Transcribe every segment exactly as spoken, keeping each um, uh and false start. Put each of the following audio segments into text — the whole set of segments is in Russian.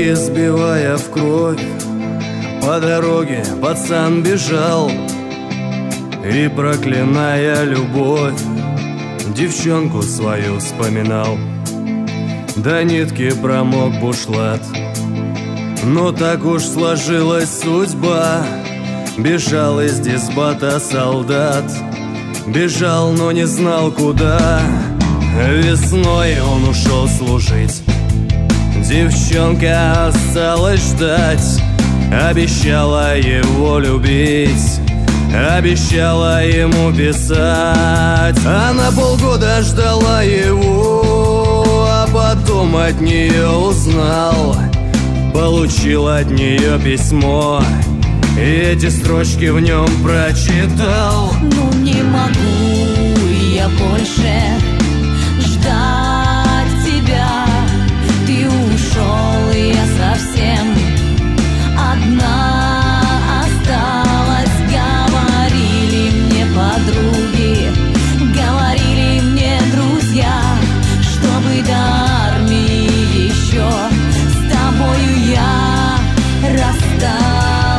ноги сбивая в кровь, по дороге пацан бежал и, проклиная любовь, девчонку свою вспоминал. До нитки промок бушлат, но так уж сложилась судьба. Бежал из дисбата солдат, бежал, но не знал куда. Весной он ушел служить, девчонка осталась ждать. Обещала его любить, обещала ему писать. Она полгода ждала его, а потом от нее узнал. Получил от нее письмо, и эти строчки в нем прочитал. Ну не могу я больше ждать тебя. Ты ушел, и я совсем одна осталась. Говорили мне подруги, говорили мне друзья, чтобы до армии еще с тобою я рассталась.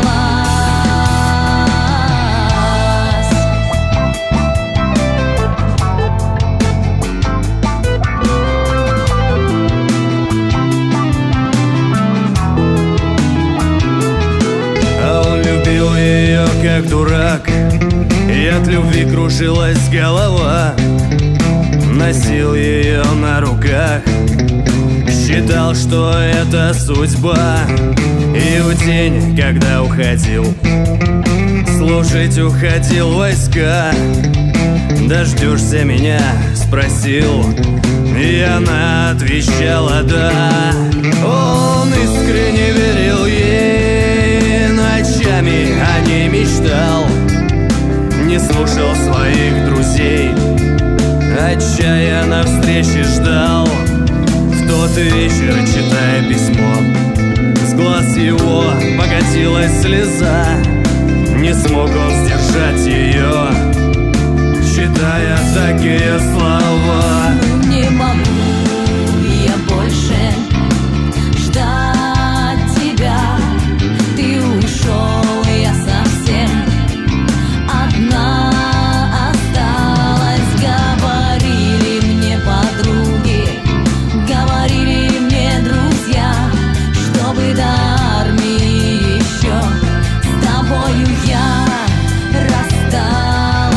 Как дурак, и от любви кружилась голова. Носил ее на руках, считал, что это судьба. И в день, когда уходил служить, уходил в войска. Дождешься меня? Спросил, и она отвечала да. Он искренне верил ей, ночами о ней мечтал, не слушал своих друзей, отчаянно встречи ждал. В тот вечер, читая письмо, с глаз его покатилась слеза. Не смог он сдержать ее, читая такие слова. Не могу я больше ждать тебя. Ты ушел, я совсем одна осталась. Говорили мне подруги, говорили мне друзья, чтобы до армии еще с тобою я рассталась.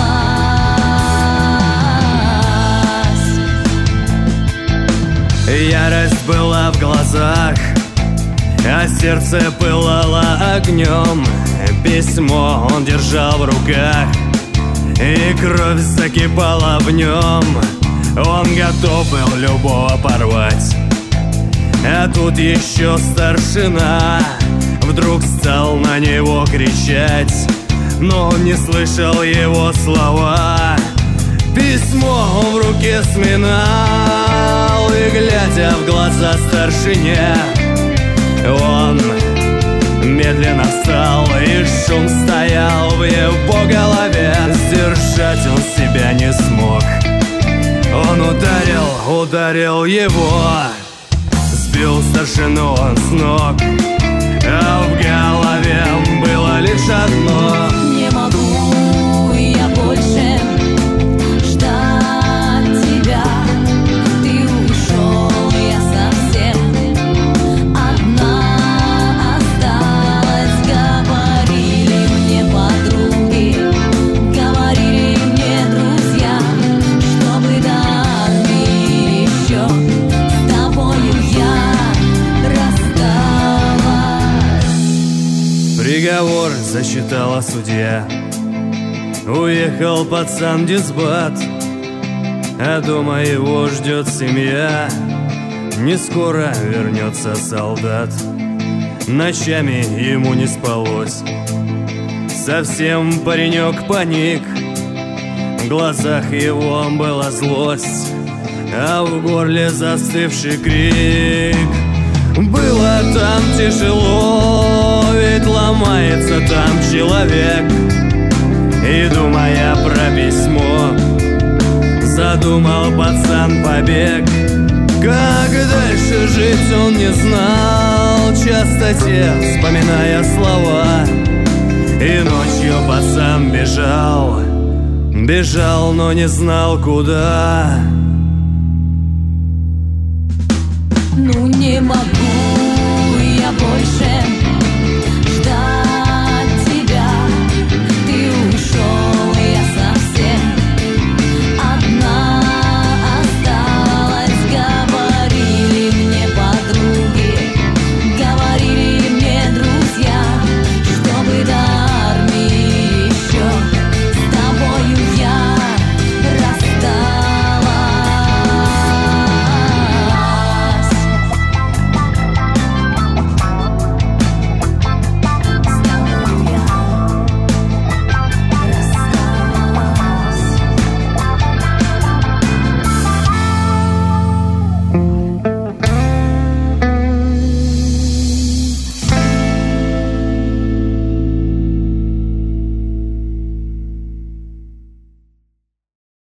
Ярость была в глазах, а сердце пылало огнем. Письмо он держал в руках, и кровь закипала в нем. Он готов был любого порвать, а тут еще старшина вдруг стал на него кричать, но он не слышал его слова. Письмо он в руке сминал, и, глядя в глаза старшине, он медленно встал, и шум стоял в его голове. Сдержать он себя не смог. Он ударил, ударил его, сбил старшину он с ног, а в голове было лишь одно. Не могу я больше ждать тебя. Ты ушел, я совсем одна осталась. Говорили мне подруги, говорили мне друзья, чтобы до армии еще с тобою я рассталась. Приговор зачитала судья. Уехал пацан в дисбат, а дома его ждет семья. Не скоро вернется солдат, ночами ему не спалось. Совсем паренек паник, в глазах его была злость, а в горле застывший крик. Было там тяжело, ведь ломается там человек. И, думая про письмо, задумал пацан побег. Как дальше жить он не знал, часто те, вспоминая слова. И ночью пацан бежал, бежал, но не знал куда. Ну не могу я больше